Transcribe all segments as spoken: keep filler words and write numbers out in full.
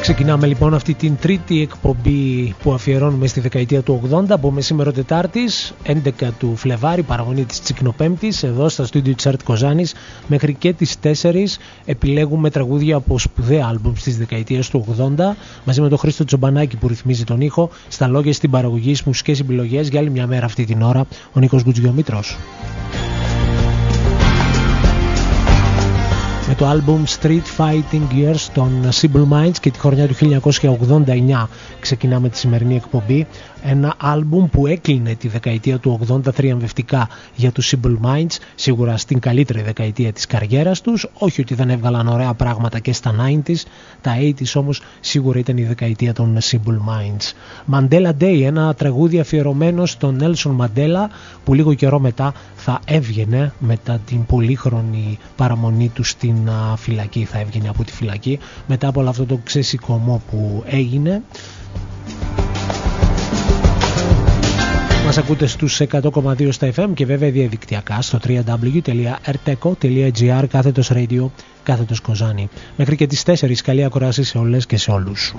Ξεκινάμε λοιπόν αυτή την τρίτη εκπομπή που αφιερώνουμε στη δεκαετία του ογδόντα από μεσήμερο Τετάρτης, έντεκα του Φλεβάρη, παραγωγή της Τσικνοπέμπτης, εδώ στα στούντιο της Art Κοζάνης. Μέχρι και τις τέσσερις επιλέγουμε τραγούδια από σπουδαία άλμπουμ στις δεκαετίες του ογδόντα, μαζί με τον Χρήστο Τσομπανάκη που ρυθμίζει τον ήχο, στα λόγια, στην παραγωγή, στις μουσικές επιλογές. Για άλλη μια μέρα αυτή την ώρα, ο Νίκος Γκουτζιομήτρος. Με το άλμπουμ Street Fighting Years των Simple Minds και τη χρονιά του χίλια εννιακόσια ογδόντα εννιά ξεκινάμε τη σημερινή εκπομπή. Ένα άλμπουμ που έκλεινε τη δεκαετία του ογδόντα θριαμβευτικά για τους Simple Minds, σίγουρα στην καλύτερη δεκαετία της καριέρας τους. Όχι ότι δεν έβγαλαν ωραία πράγματα και στα ενενήντα, τα ογδόντα όμως σίγουρα ήταν η δεκαετία των Simple Minds. Mandela Day, ένα τραγούδι αφιερωμένο στον Nelson Mandela που λίγο καιρό μετά θα έβγαινε, μετά την πολύχρονη παραμονή του στην φυλακή, θα έβγαινε από τη φυλακή μετά από όλο αυτό το ξεσηκωμό που έγινε. Μας ακούτε στους εκατό κόμμα δύο στα εφ εμ και βέβαια διαδικτυακά στο double-u double-u double-u τελεία erteco τελεία gr κάθετος radio κάθετος Κοζάνη. Μέχρι και τις τέσσερις, καλή ακοράση σε όλες και σε όλους.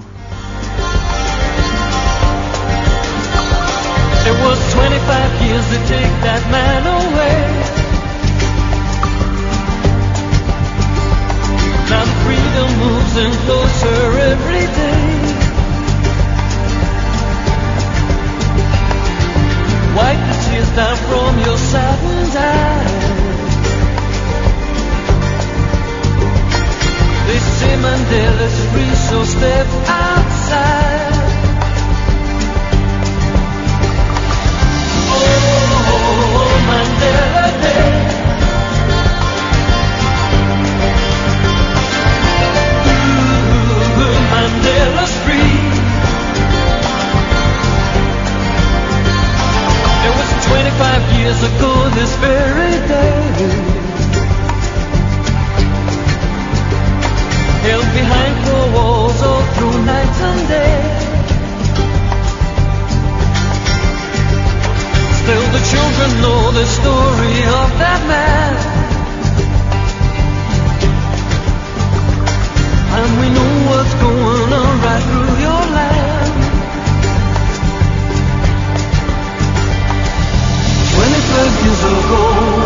It was twenty-five years to take that man away. Now the freedom moves in closer every day. Wipe the tears down from your saddened eyes. They say Mandela's free, so step outside. Oh, Mandela Day. Ooh, Mandela's free. It was twenty-five years ago this very day. Held behind four walls all through night and day. Still the children know the story of that man. And we know what's going on right through your land. Twenty-five years ago.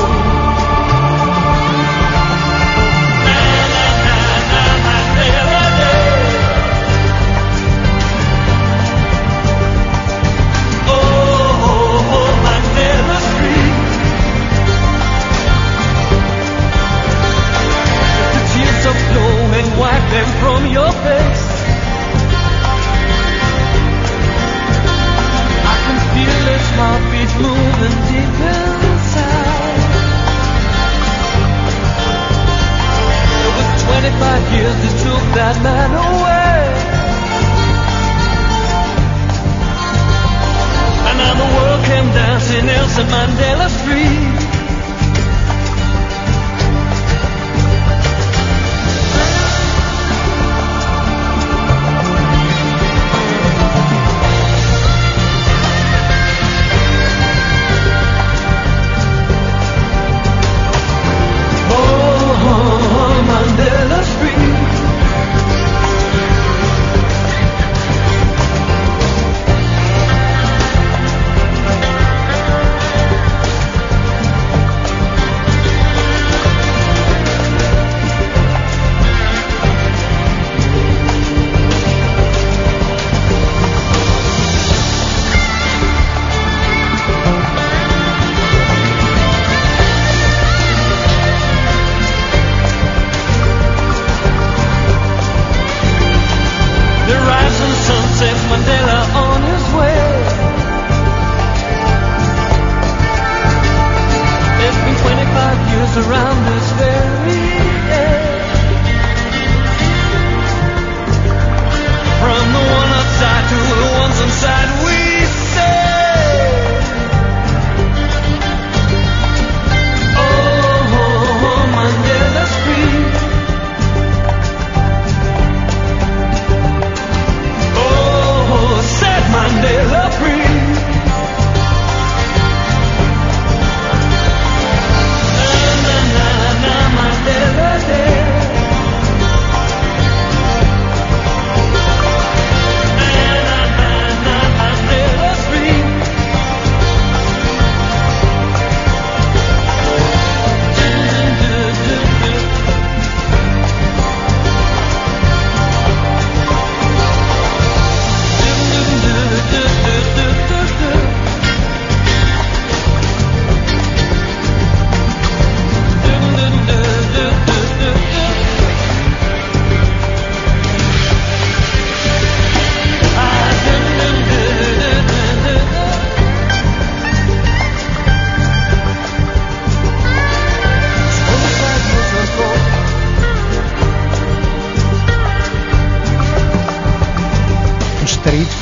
And wipe them from your face. I can feel his heartbeat moving deep inside. It was twenty-five years that took that man away. And now the world came dancing Nelson Mandela Street.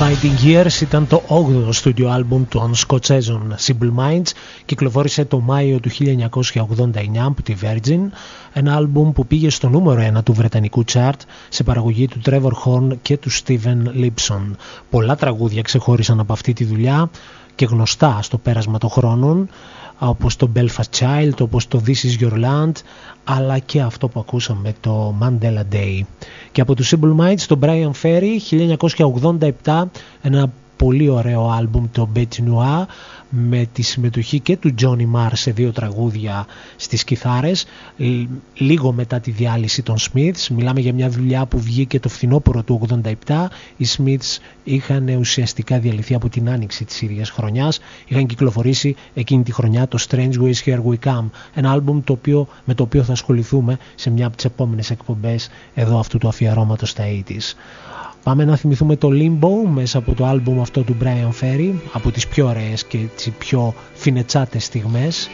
Fighting Years ήταν το όγδοο στούντιο άλμπουμ των Σκοτσέζων Simple Minds. Κυκλοφόρησε το Μάιο του χίλια εννιακόσια ογδόντα εννιά από τη Virgin, ένα άλμπουμ που πήγε στο νούμερο ένα του βρετανικού chart σε παραγωγή του Trevor Horn και του Steven Lipson. Πολλά τραγούδια ξεχώρισαν από αυτή τη δουλειά και γνωστά στο πέρασμα των χρόνων, όπως το Belfast Child, όπως το This Is Your Land, αλλά και αυτό που ακούσαμε, το Mandela Day. Και από τους Simple Minds, το Brian Ferry, χίλια εννιακόσια ογδόντα επτά, ένα πολύ ωραίο άλμπουμ, το Bête Noire, με τη συμμετοχή και του Johnny Marr σε δύο τραγούδια στις κιθάρες, λίγο μετά τη διάλυση των Smiths. Μιλάμε για μια δουλειά που βγήκε το φθινόπωρο του ογδόντα επτά. Οι Smiths είχαν ουσιαστικά διαλυθεί από την άνοιξη της ίδιας χρονιάς. Είχαν κυκλοφορήσει εκείνη τη χρονιά το Strange Ways Here We Come, ένα άλμπουμ το οποίο, με το οποίο θα ασχοληθούμε σε μια από τις επόμενες εκπομπές εδώ αυτού του αφιερώματος στα ογδόντα. Πάμε να θυμηθούμε το Limbo μέσα από το άλμπουμ αυτό του Brian Ferry, από τις πιο ωραίες και τις πιο φινετσάτες στιγμές.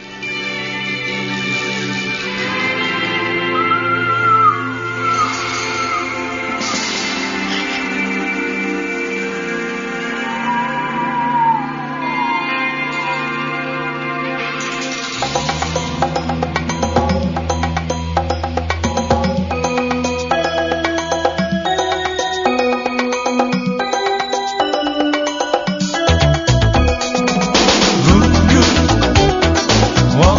One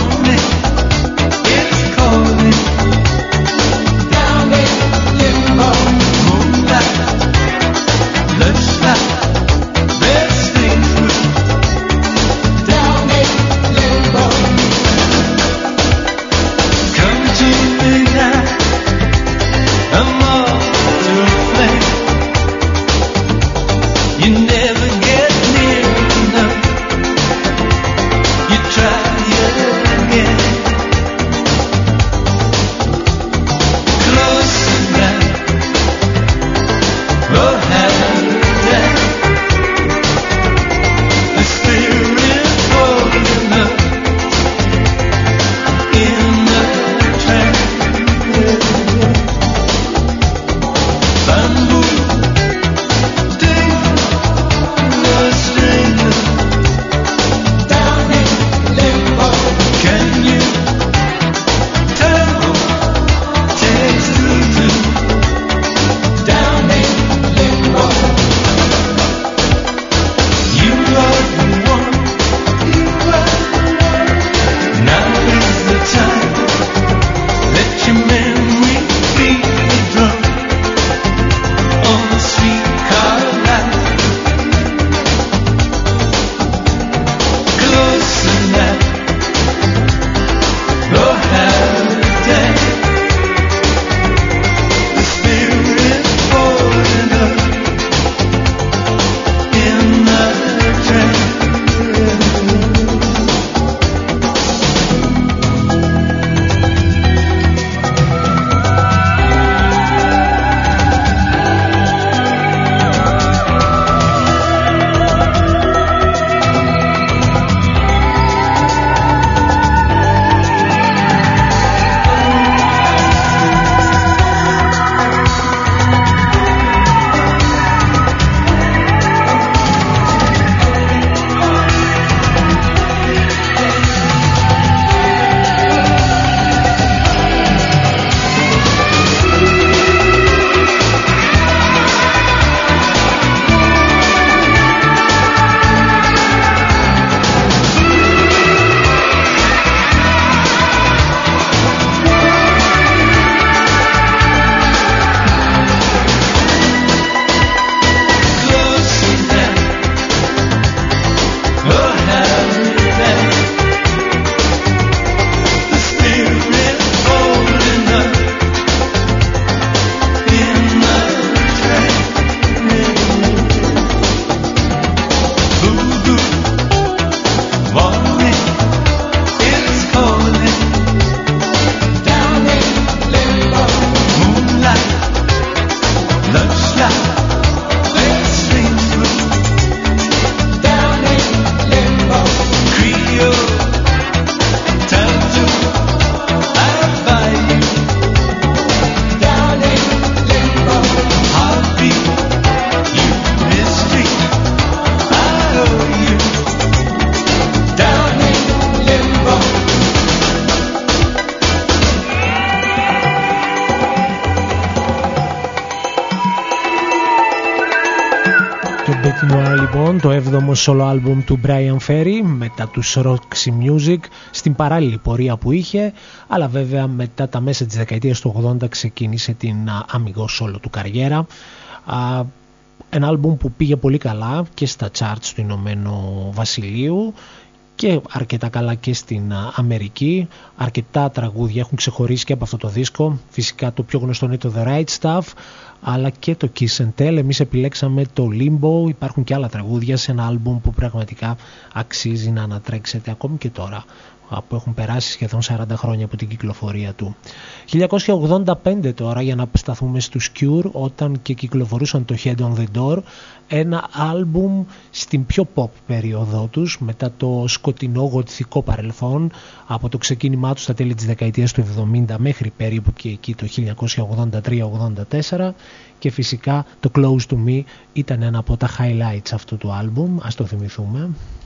την ώρα λοιπόν το έβδομο solo album του Brian Ferry μετά τους Roxy Music στην παράλληλη πορεία που είχε, αλλά βέβαια μετά τα μέσα της δεκαετίας του ογδόντα ξεκίνησε την αμιγό solo του καριέρα. Ένα album που πήγε πολύ καλά και στα charts του Ηνωμένου Βασιλείου και αρκετά καλά και στην Αμερική. Αρκετά τραγούδια έχουν ξεχωρίσει και από αυτό το δίσκο. Φυσικά το πιο γνωστό είναι το The Right Stuff, αλλά και το Kiss and Tell. Εμείς επιλέξαμε το Limbo. Υπάρχουν και άλλα τραγούδια σε ένα άλμπουμ που πραγματικά αξίζει να ανατρέξετε ακόμη και τώρα, που έχουν περάσει σχεδόν σαράντα χρόνια από την κυκλοφορία του. χίλια εννιακόσια ογδόντα πέντε τώρα, για να σταθούμε στους Cure, όταν και κυκλοφορούσαν το Head on the Door, ένα άλμπουμ στην πιο pop περίοδό τους, μετά το σκοτεινό γοτθικό παρελθόν, από το ξεκίνημά τους στα τέλη της δεκαετίας του εβδομήντα μέχρι περίπου και εκεί το χίλια εννιακόσια ογδόντα τρία ογδόντα τέσσερα, και φυσικά το Close to Me ήταν ένα από τα highlights αυτού του άλμπουμ, ας το θυμηθούμε.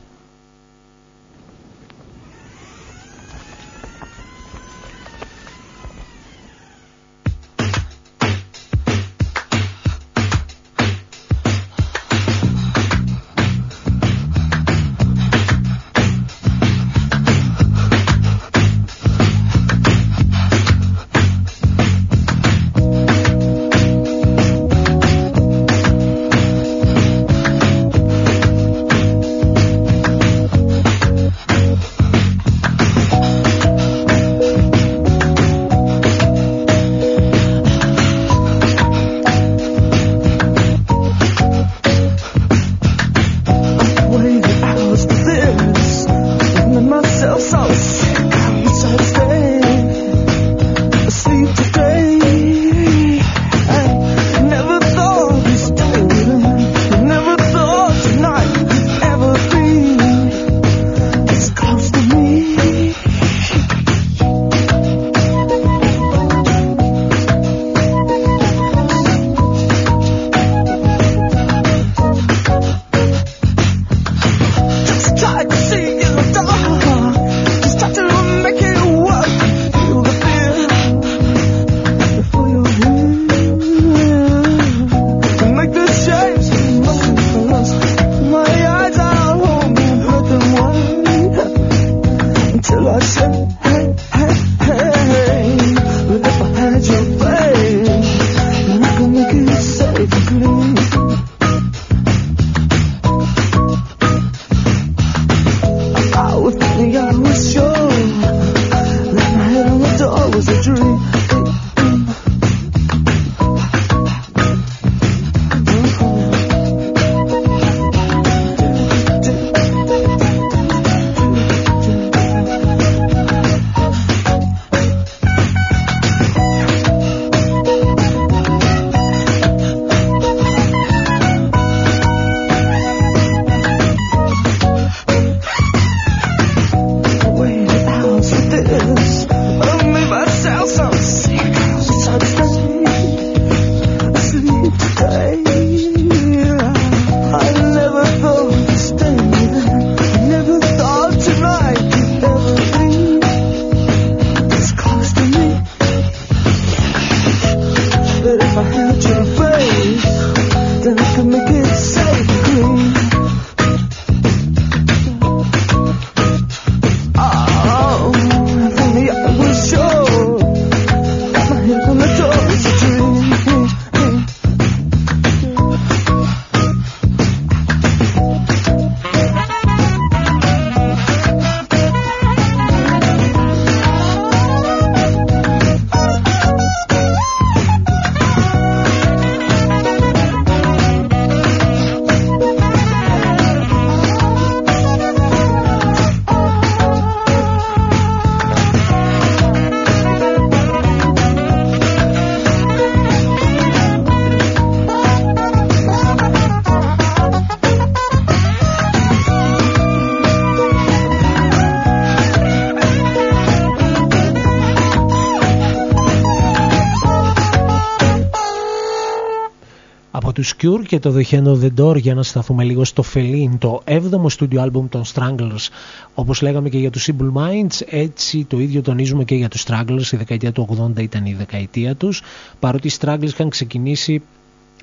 τους Cure και το The Hand of the Door, για να σταθούμε λίγο στο Feline, το έβδομο studio album των Stranglers. Όπως λέγαμε και για τους Simple Minds, έτσι το ίδιο τονίζουμε και για τους Stranglers. Η δεκαετία του ογδόντα ήταν η δεκαετία τους, παρότι οι Stranglers είχαν ξεκινήσει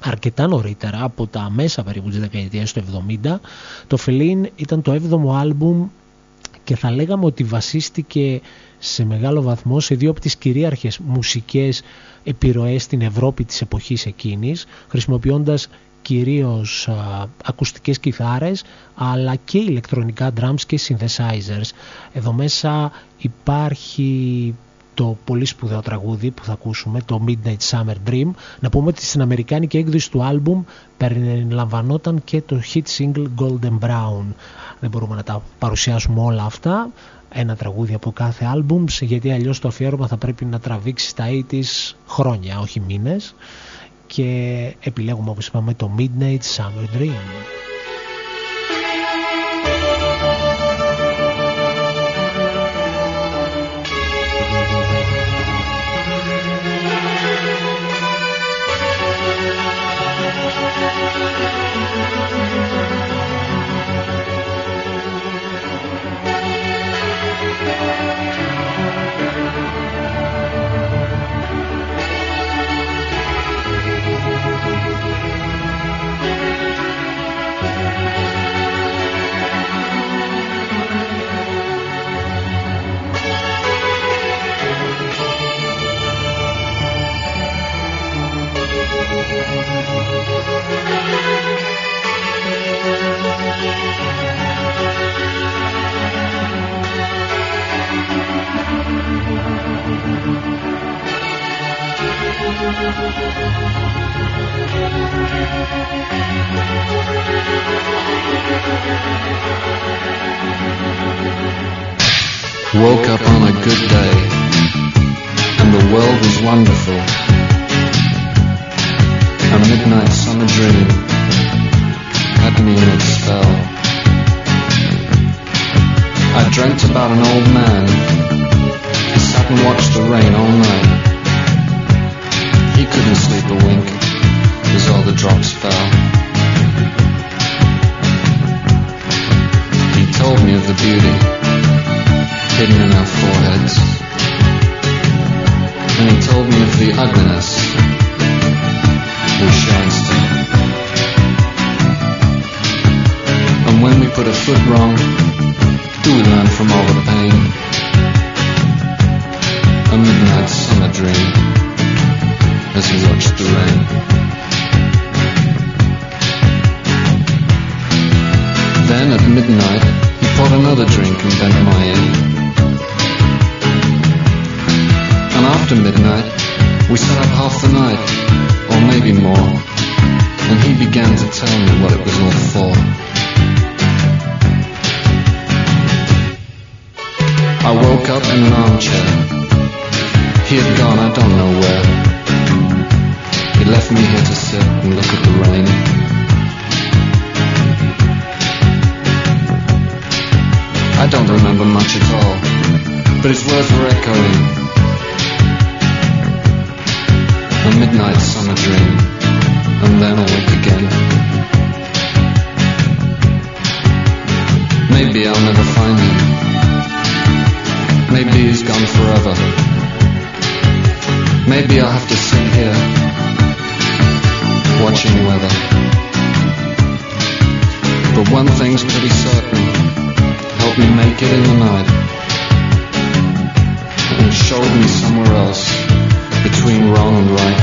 αρκετά νωρίτερα, από τα μέσα περίπου της δεκαετίας του εβδομήντα. Το Feeling ήταν το έβδομο άλμπουμ και θα λέγαμε ότι βασίστηκε σε μεγάλο βαθμό σε δύο από τις κυρίαρχες μουσικές επιρροές στην Ευρώπη της εποχής εκείνης, χρησιμοποιώντας κυρίως α, ακουστικές κιθάρες αλλά και ηλεκτρονικά drums και synthesizers. Εδώ μέσα υπάρχει το πολύ σπουδαίο τραγούδι που θα ακούσουμε, το Midnight Summer Dream. Να πούμε ότι στην αμερικάνικη έκδοση του άλμπουμ περιλαμβανόταν και το hit single Golden Brown. Δεν μπορούμε να τα παρουσιάσουμε όλα αυτά, ένα τραγούδι από κάθε άλμπουμ, γιατί αλλιώς το αφιέρωμα θα πρέπει να τραβήξει στα ογδόντα χρόνια, όχι μήνες. Και επιλέγουμε, όπως είπαμε, το Midnight Summer Dream. Woke up on a good day, and the world was wonderful. A midnight summer dream had me in its spell. I dreamt about an old man who sat and watched the rain all night. He couldn't sleep a wink as all the drops fell. He told me of the beauty hidden in our foreheads, and he told me of the ugliness we shine still. And when we put a foot wrong, do we learn from all the pain? A midnight summer dream as he watched the rain. Then at midnight he poured another drink and bent my ear. And after midnight, we sat up half the night, or maybe more, and he began to tell me what it was all for. I woke up in an armchair. He had gone I don't know where. He left me here to sit and look at the rain. I don't remember much at all, but it's worth re-echoing. A midnight summer dream, and then awake again. Maybe I'll never find him. Maybe he's gone forever. Maybe I'll have to sit here, watching weather. But one thing's pretty certain, help me make it in the night, and showed me somewhere else, between wrong and right.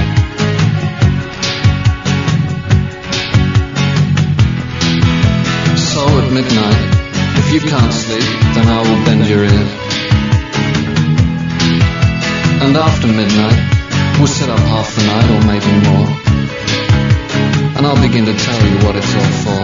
So at midnight, if you can't sleep, then I will bend your ear. And after midnight, we'll sit up half the night or maybe more, and I'll begin to tell you what it's all for.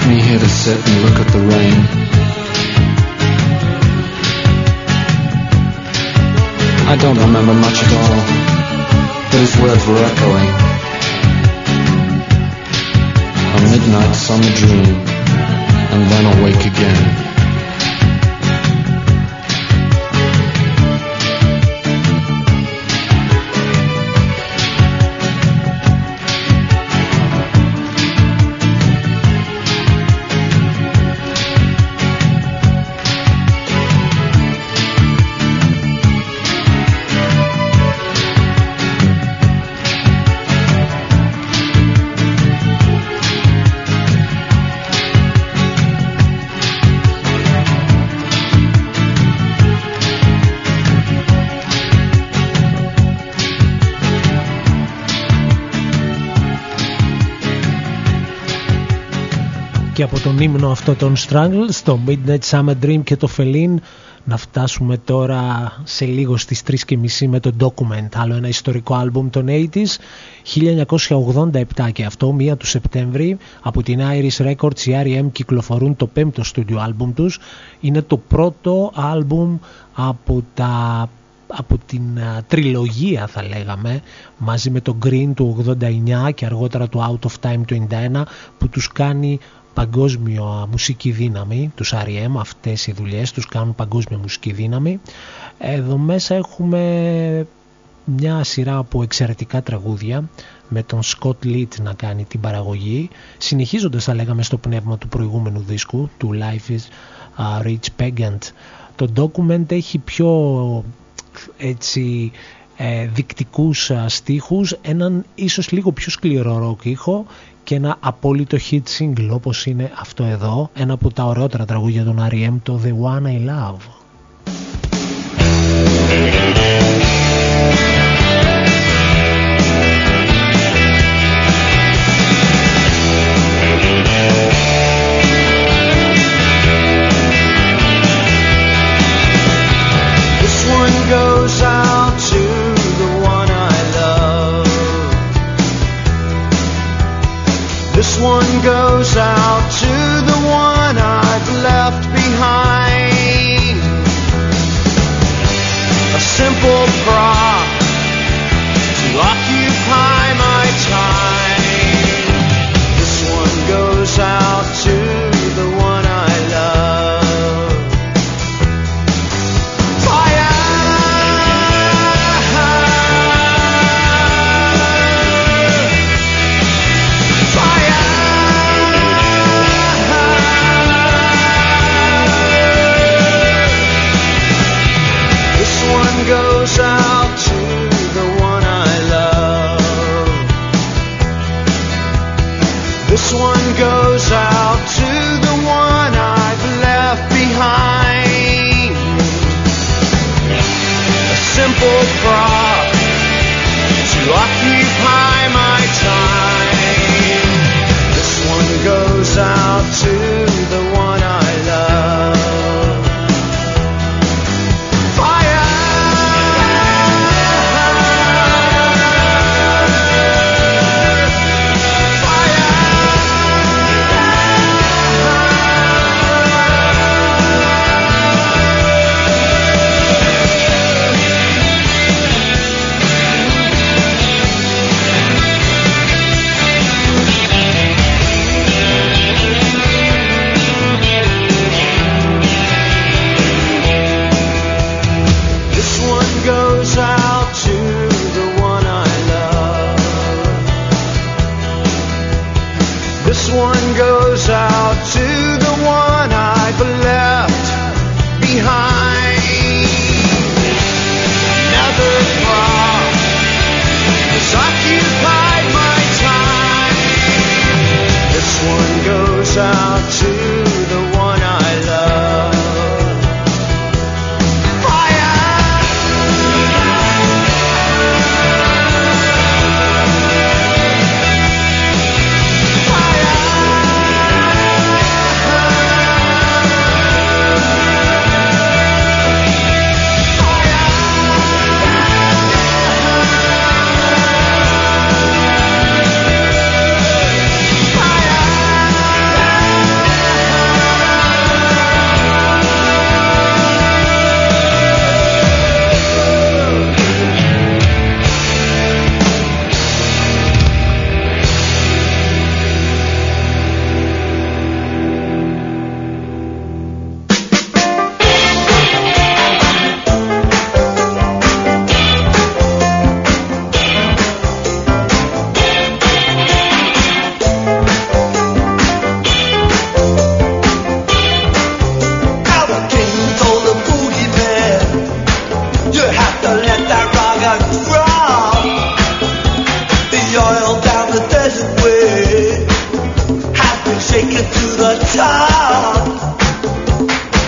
me here to sit and look at the rain. I don't remember much at all, but his words were echoing. A midnight summer dream, and then awake again. Και από τον ύμνο αυτό των Strangle στο Midnight Summer Dream και το Feline να φτάσουμε τώρα σε λίγο στις τρεις και μισή με το Document, άλλο ένα ιστορικό άλμπουμ των ογδόντα χίλια εννιακόσια ογδόντα επτά και αυτό, μία του Σεπτέμβρη. Από την Iris Records οι αρ ι εμ κυκλοφορούν το πέμπτο στούντιο άλμπουμ τους. Είναι το πρώτο άλμπουμ από τα από την uh, τριλογία θα λέγαμε, μαζί με το Green του ογδόντα εννιά και αργότερα το Out of Time του ενενήντα ένα, που τους κάνει παγκόσμια μουσική δύναμη. Τους αρ ι εμ αυτές οι δουλειές τους κάνουν παγκόσμια μουσική δύναμη. Εδώ μέσα έχουμε μια σειρά από εξαιρετικά τραγούδια με τον Scott Litt να κάνει την παραγωγή, συνεχίζοντας θα λέγαμε στο πνεύμα του προηγούμενου δίσκου του Life is uh, Rich Pagant. Το Document έχει πιο έτσι ε, δικτικούς α, στίχους, έναν ίσως λίγο πιο σκληρό ροκ ήχο και ένα απόλυτο hit single όπως είναι αυτό εδώ, ένα από τα ωραιότερα τραγούδια των αρ ι εμ, το The One I Love. Goes out to the one I love. This one goes out to the one I've left behind. A simple prop to occupy my time. This one goes out to the one I love. Fire!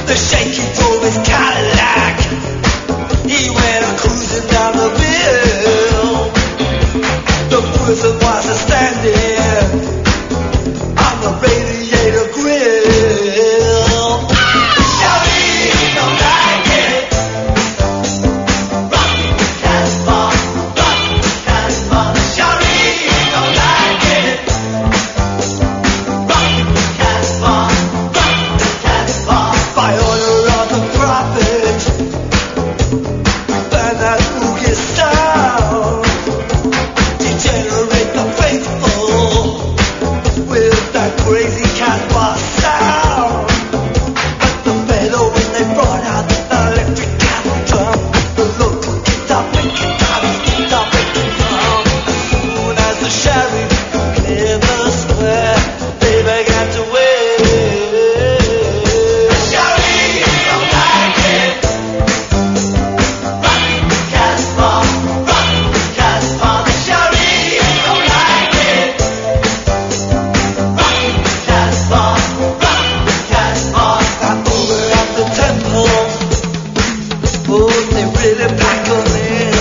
The shaky drove his Cadillac. He went cruising down the bill. The person was a standing on the radiator grill. Shawty don't like it. Rock Casbah, rock Casbah. Shawty don't like it. Rock Casbah, rock Casbah. By order of the prophet, burn that boogie sound. Degenerate the faithful with that crazy Casbah sound. But the fellow when they brought out the electric Casbah drum, the local guitar picking down his guitar picking drum. As soon as the sheriff cleared the square, they began to wait. Sheriff don't like it. Rock Casbah, rock Casbah. The sheriff don't like it. Rock Casbah, rock Casbah. And over at the temple, oh, they really pack 'em in.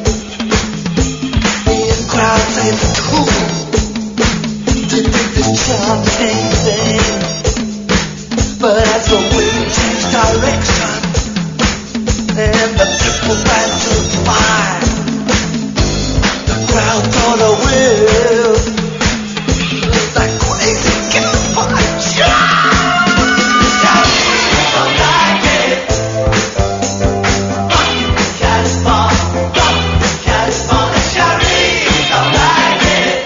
The crowd say it's cool to dig this chanting thing. But as the wind changed direction and the people ran to fire, the crowd caught a whiff. That crazy Casbah don't like it. Rock Casbah, rock Casbah. The sheriff don't like it.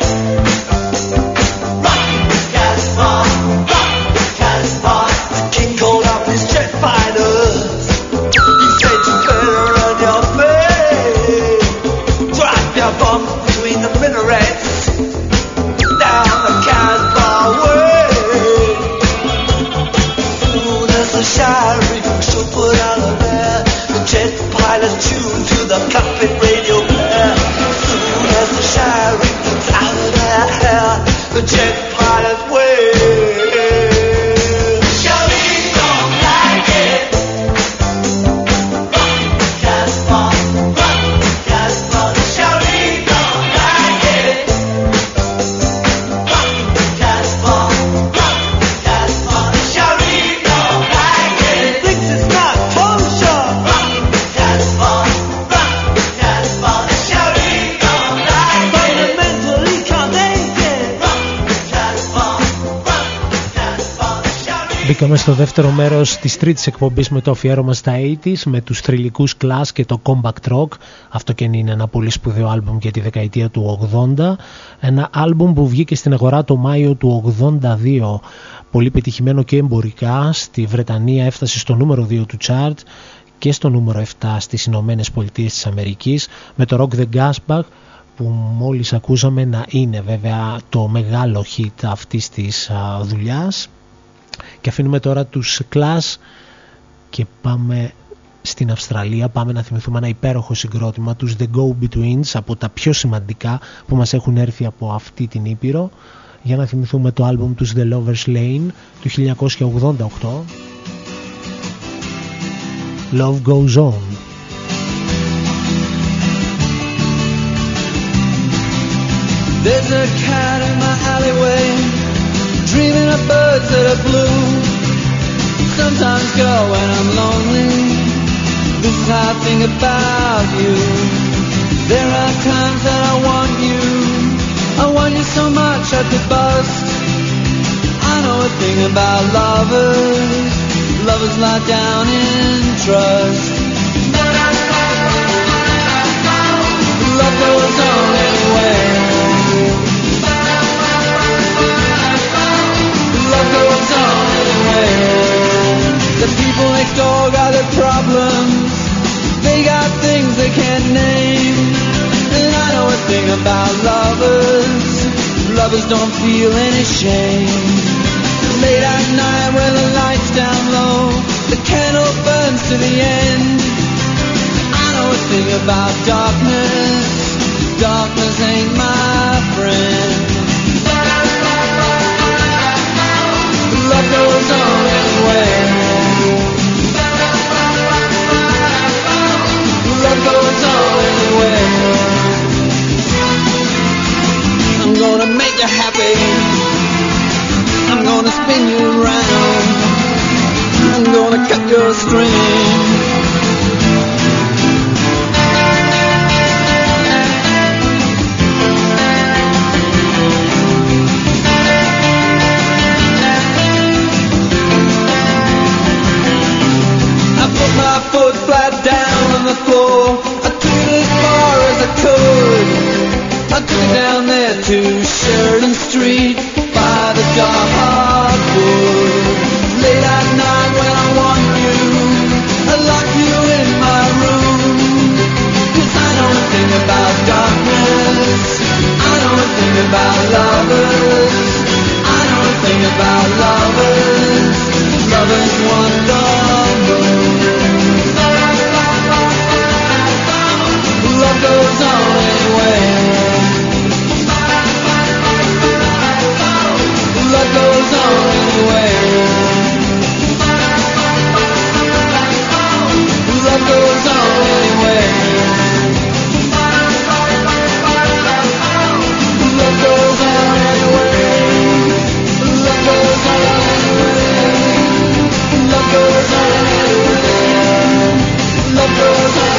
Rock Casbah, rock Casbah. The king called up his jet fighters. He said you better run your face. Drop your bombs between the minarets down the Casbah way. Soon as the sheriff should put out of there, the jet pilots tuned to the cockpit radio player. Soon as the sheriff gets out of their hair, the jet pilots wait. Sheriff don't like it. Rock Casbah, rock Casbah. The sheriff don't like it. Rock Casbah, rock Casbah. The sheriff don't like it. Thinks it's not kosher. Rock Casbah, rock Casbah. The sheriff don't like it. Fundamentally connected. Rock Casbah, rock Casbah. The sheriff. Μπήκαμε στο δεύτερο μέρος της τρίτης εκπομπής με το αφιέρωμα στα ογδόντα με τους θρυλικούς Clash και το Compact Rock. Αυτό και είναι ένα πολύ σπουδαίο άλμπουμ για τη δεκαετία του ογδόντα. Ένα άλμπουμ που βγήκε στην αγορά το Μάιο του ογδόντα δύο. Πολύ πετυχημένο και εμπορικά. Στη Βρετανία έφτασε στο νούμερο δύο του chart και στο νούμερο επτά στις Ηνωμένες Πολιτείες της Αμερικής, με το Rock the Casbah που μόλις ακούσαμε να είναι βέβαια το μεγάλο hit αυτής της α, δουλειάς. Και αφήνουμε τώρα τους Clash και πάμε στην Αυστραλία. Πάμε να θυμηθούμε ένα υπέροχο συγκρότημα, τους The Go-Betweens, από τα πιο σημαντικά που μας έχουν έρθει από αυτή την ήπειρο, για να θυμηθούμε το άλμπουμ τους The Lover's Lane του χίλια εννιακόσια ογδόντα οκτώ, Love Goes On. There's a cat in my alleyway, dreaming of birds that are blue. Sometimes, girl, when I'm lonely, this is how I think about you. There are times that I want you, I want you so much I could bust. I know a thing about lovers, lovers lie down in trust. Love goes on anyway. Love goes on anyway. The people next door got their problems, they got things they can't name. And I know a thing about lovers, lovers don't feel any shame. Late at night when the lights down low, the candle burns to the end. I know a thing about darkness, darkness ain't my friend. Love goes on anyway. your strings. I put my foot flat down on the floor. I took it as far as I could. I took it down there to Sheridan Street by the dark hardwood. Late at night when I want you, I lock you in my room. 'Cause I know a thing about darkness, I know a thing about lovers, I know a thing about lovers. Lovers wonderful. Love goes on anyway. Love goes on anyway. Love goes on anyway. Love goes on anyway. Love goes on anyway. Love goes on anyway. Love goes on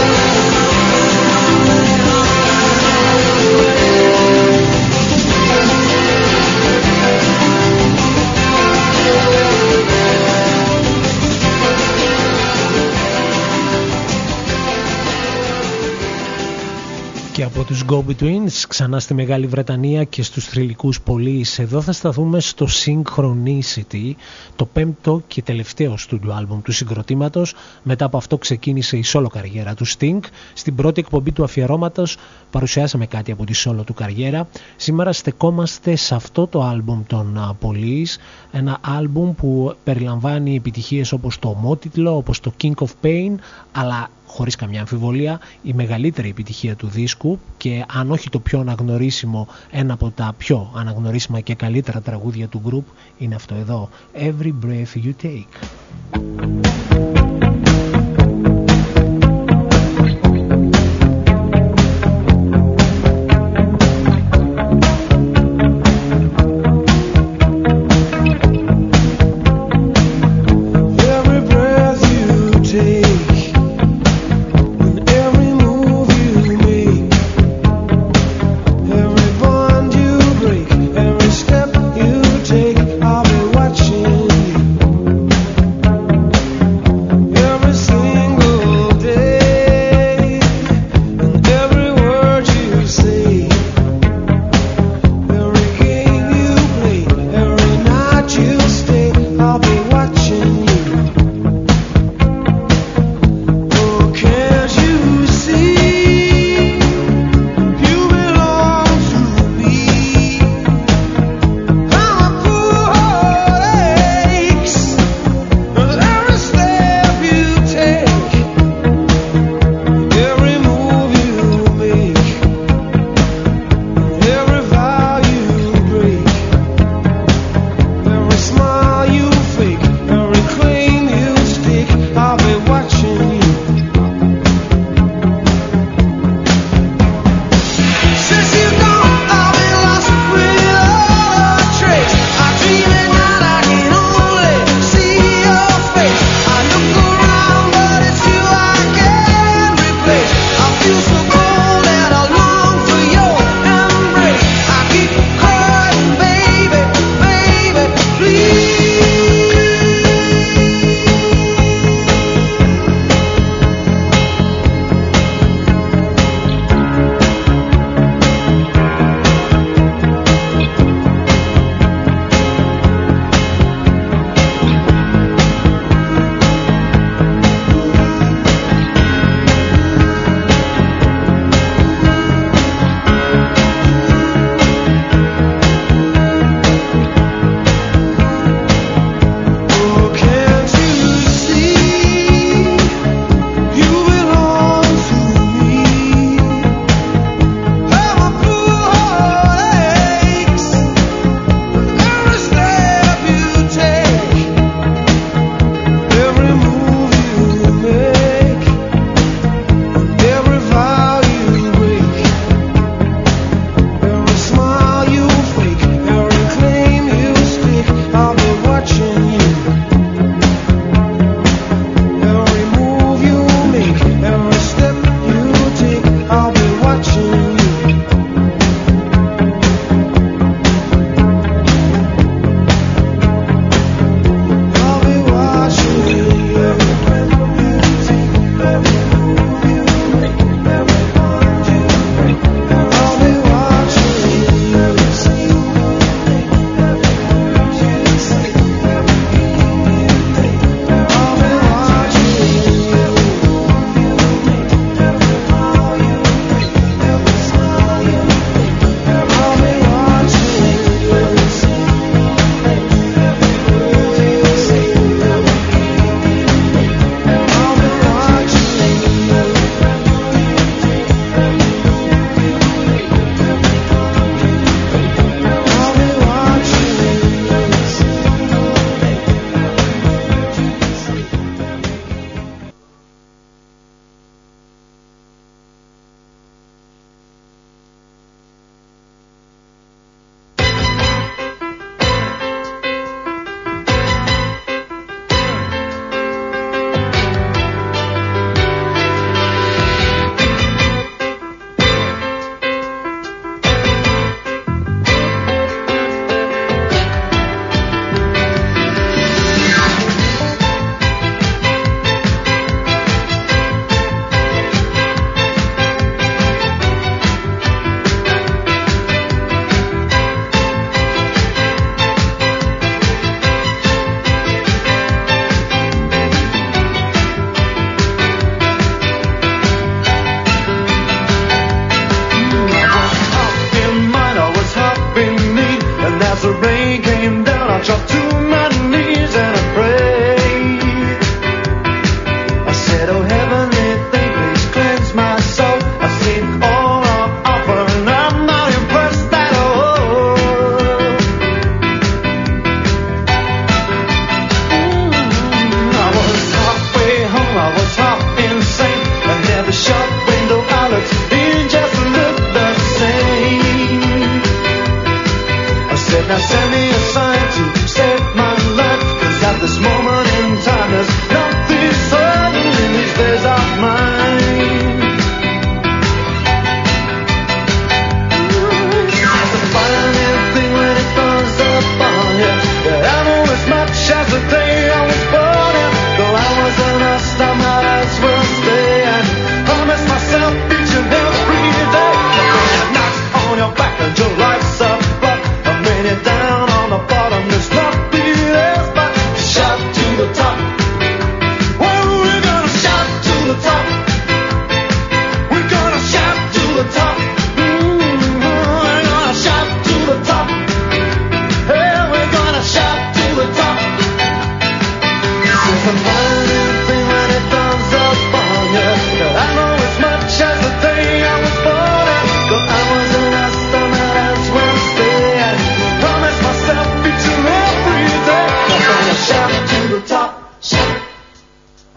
Και από τους Go-Betweens ξανά στη Μεγάλη Βρετανία και στους θρυλικούς πολίς. Εδώ θα σταθούμε στο Synchronicity, το πέμπτο και τελευταίο στούντιο άλμπουμ του συγκροτήματος. Μετά από αυτό ξεκίνησε η solo καριέρα του Sting. Στην πρώτη εκπομπή του αφιερώματος παρουσιάσαμε κάτι από τη solo του καριέρα. Σήμερα στεκόμαστε σε αυτό το άλμπουμ των Police, ένα άλμπουμ που περιλαμβάνει επιτυχίες όπως το ομότιτλο, όπως το King of Pain, αλλά χωρίς καμιά αμφιβολία η μεγαλύτερη επιτυχία του δίσκου και αν όχι το πιο αναγνωρίσιμο, ένα από τα πιο αναγνωρίσιμα και καλύτερα τραγούδια του group είναι αυτό εδώ, Every Breath You Take.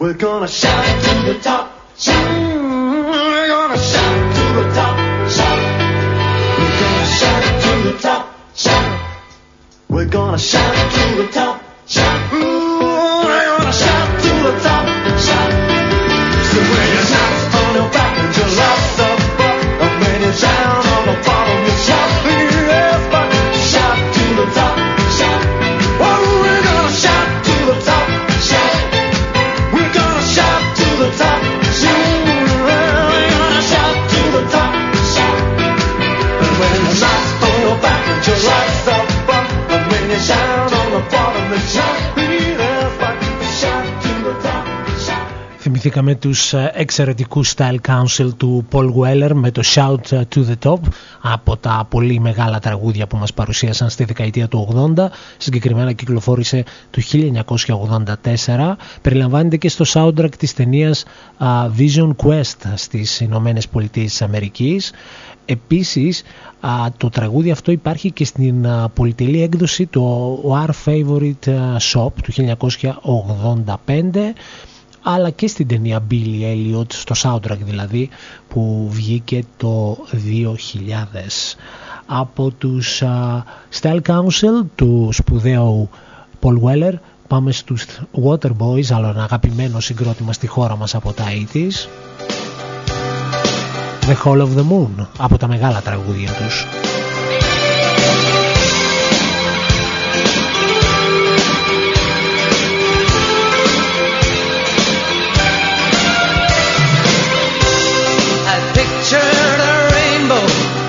We're gonna shout to the top, shout. We're gonna shout to the top, shout. We're gonna shout to the top, shout. We're gonna shout to the top, shout. We're gonna shout to the top, shout. So when you shout on your back and you lost up, and when you shout on the bottom, you shout yes, but shout to the top, shout. Oh, we're gonna shout to the top, shout. We're gonna shout to the top, shout. We're gonna shout to the top, shout. And when you shout on your back and you lost up, and when you shout on the bottom, you shout yes, but shout to the top, shout. Θυμηθήκαμε τους εξαιρετικούς Style Council του Paul Weller με το Shout to the Top, από τα πολύ μεγάλα τραγούδια που μας παρουσίασαν στη δεκαετία του ογδόντα. Συγκεκριμένα κυκλοφόρησε το χίλια εννιακόσια ογδόντα τέσσερα. Περιλαμβάνεται και στο soundtrack της ταινίας uh, Vision Quest στις Ηνωμένες Πολιτείες της Αμερικής. Επίσης uh, το τραγούδι αυτό υπάρχει και στην uh, πολυτελή έκδοση του Our Favorite Shop του χίλια εννιακόσια ογδόντα πέντε, αλλά και στην ταινία Billy Elliot, στο soundtrack δηλαδή, που βγήκε το δύο χιλιάδες. Από τους uh, Style Council του σπουδαίου Paul Weller πάμε στους Waterboys, άλλο ένα αγαπημένο συγκρότημα στη χώρα μας από τα ογδόντα. The Hall of the Moon, από τα μεγάλα τραγούδια τους. Pictured a rainbow.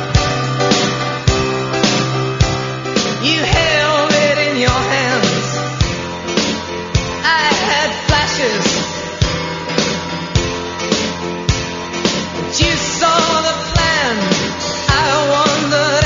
You held it in your hands. I had flashes, but you saw the plan. I wondered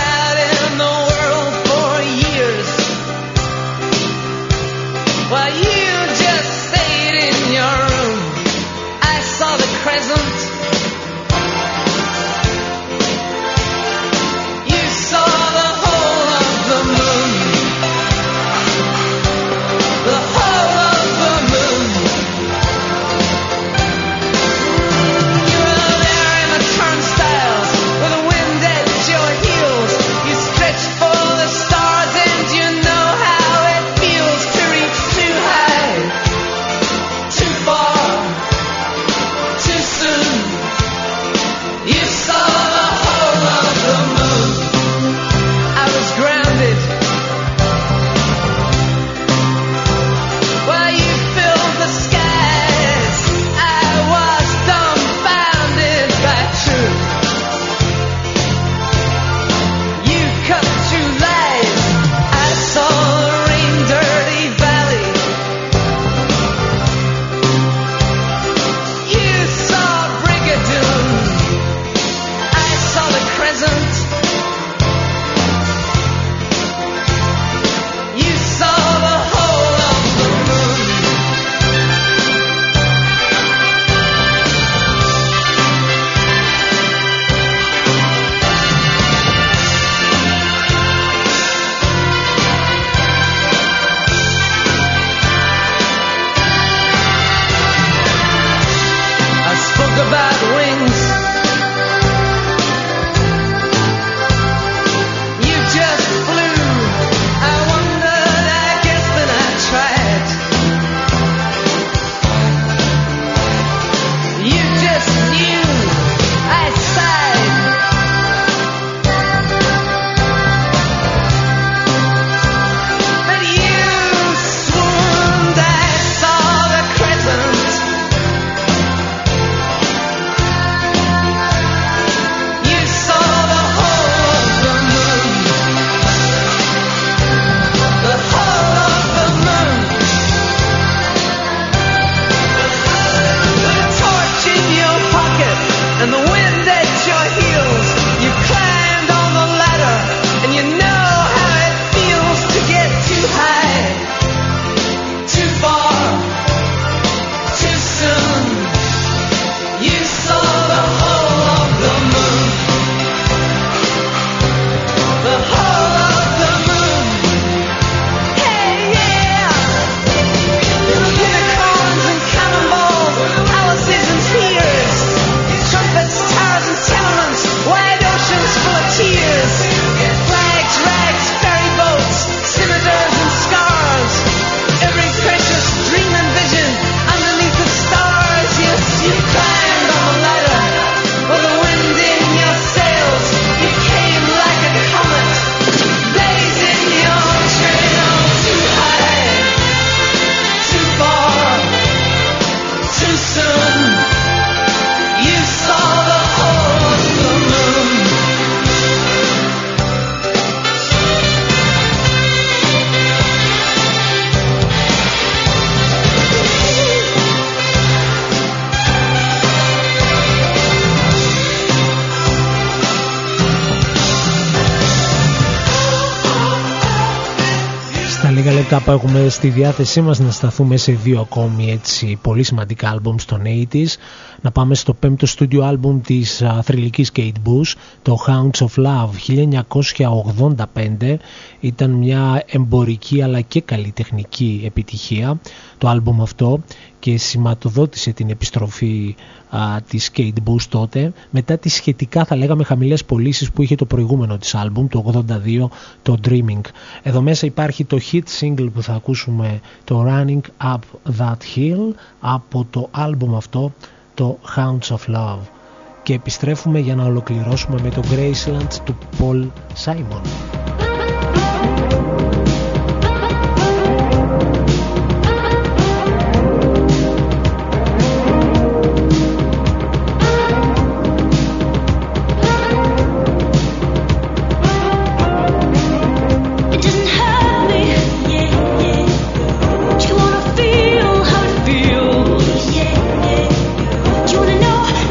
κάπου έχουμε στη διάθεσή μας να σταθούμε σε δύο ακόμη έτσι πολύ σημαντικά άλμπουμ των ογδόντα. Να πάμε στο πέμπτο στούντιο άλμπουμ της uh, θρυλικής Kate Bush, το Hounds of Love χίλια εννιακόσια ογδόντα πέντε. Ήταν μια εμπορική αλλά και καλλιτεχνική επιτυχία το άλμπουμ αυτό και σηματοδότησε την επιστροφή α, της Kate Bush τότε, μετά τις σχετικά θα λέγαμε χαμηλές πωλήσεις που είχε το προηγούμενο της άλμπουμ, το ογδόντα δύο, το Dreaming. Εδώ μέσα υπάρχει το hit single που θα ακούσουμε, το Running Up That Hill, από το άλμπουμ αυτό, το Hounds of Love. Και επιστρέφουμε για να ολοκληρώσουμε με το Graceland του Paul Simon.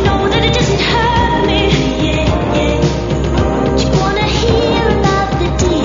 The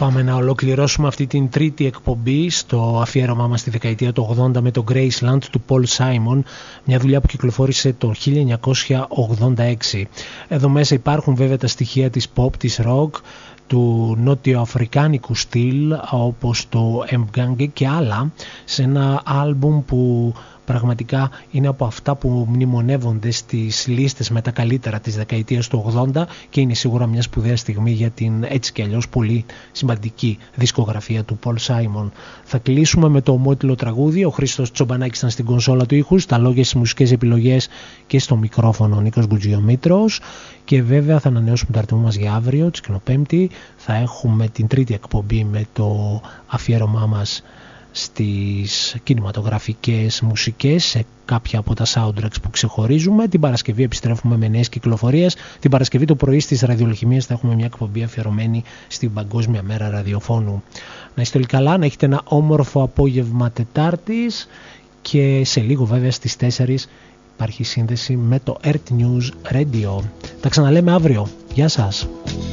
Πάμε να ολοκληρώσουμε αυτή την τρίτη εκπομπή στο αφιέρωμά μας στη δεκαετία του ογδόντα με το Graceland του Paul Simon, μια δουλειά που κυκλοφόρησε το χίλια εννιακόσια ογδόντα έξι. Εδώ μέσα υπάρχουν βέβαια τα στοιχεία της pop, της rock, του νότιο-αφρικάνικου στυλ όπως το Mgange και άλλα, σε ένα άλμπουμ που πραγματικά είναι από αυτά που μνημονεύονται στις λίστες με τα καλύτερα της δεκαετίας του ογδόντα και είναι σίγουρα μια σπουδαία στιγμή για την έτσι και αλλιώς πολύ σημαντική δισκογραφία του Paul Simon. Θα κλείσουμε με το ομότιλο τραγούδι. Ο Χρήστος Τσομπανάκης ήταν στην κονσόλα του ήχου, στα λόγια, στις μουσικές επιλογές και στο μικρόφωνο ο Νίκος Γκουτζιομήτρος. Και βέβαια θα ανανεώσουμε το αρτιμό μας για αύριο, την Κυρινοπέμπτη. Θα έχουμε την τρίτη εκπομπή με το αφιέρωμά μας στις κινηματογραφικές μουσικές, σε κάποια από τα soundtracks που ξεχωρίζουμε. Την Παρασκευή επιστρέφουμε με νέες κυκλοφορίες. Την Παρασκευή το πρωί στις ραδιολοχημίες θα έχουμε μια εκπομπή αφιερωμένη στην Παγκόσμια Μέρα Ραδιοφώνου. Να είστε όλοι καλά, να έχετε ένα όμορφο απόγευμα Τετάρτης και σε λίγο βέβαια στις τέσσερις υπάρχει σύνδεση με το Earth News Radio. Τα ξαναλέμε αύριο. Γεια σας.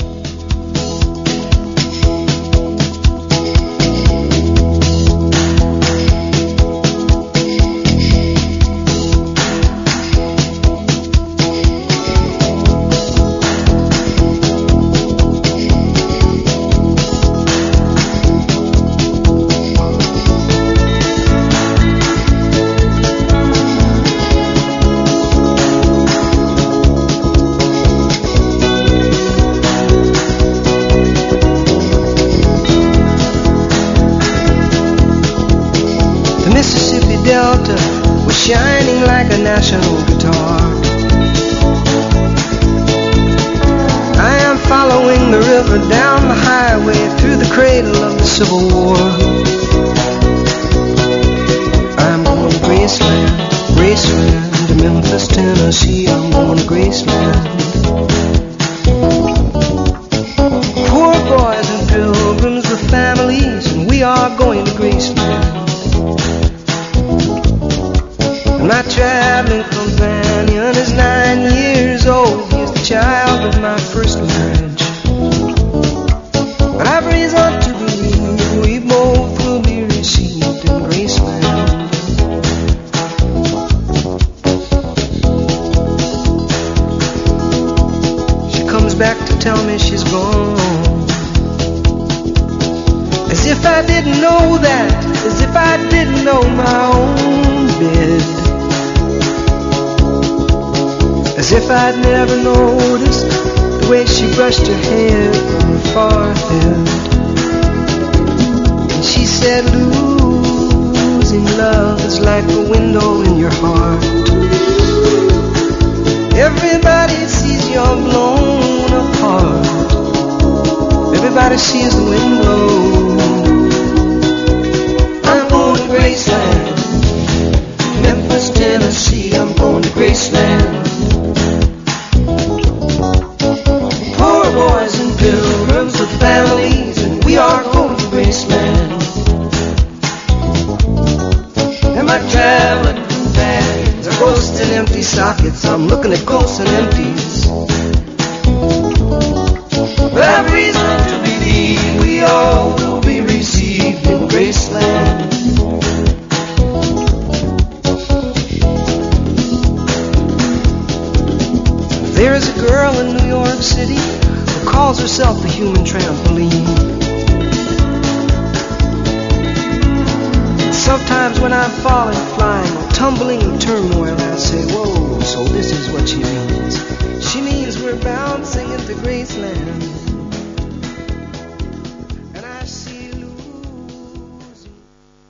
National guitar. I am following the river down the highway through the cradle of the Civil War. I'm going to Graceland, Graceland, to Memphis, Tennessee. I'm going to Graceland. Poor boys and pilgrims with families, and we are going to Graceland. My traveling companion is nine years old. He's the child of my first marriage. But I've reason to believe we both will be received in Graceland. She comes back to tell me she's gone, as if I didn't know that, as if I didn't know my own bed. As if I'd never noticed the way she brushed her hair on her forehead. And she said, losing love is like a window in your heart. Everybody sees you're blown apart. Everybody sees the window. I'm going to Graceland, Memphis, Tennessee. I'm going to Graceland. Boys and pilgrims with families, and we are going to Graceland. And my traveling companions are ghosts and empty sockets. I'm looking at ghosts and empties. But I've reason to believe we all will be received in Graceland. There is a girl in New York City who calls herself the human trampoline. Sometimes when I'm falling, flying, or tumbling in turmoil, I say, whoa, so this is what she means. She means we're bouncing into Graceland.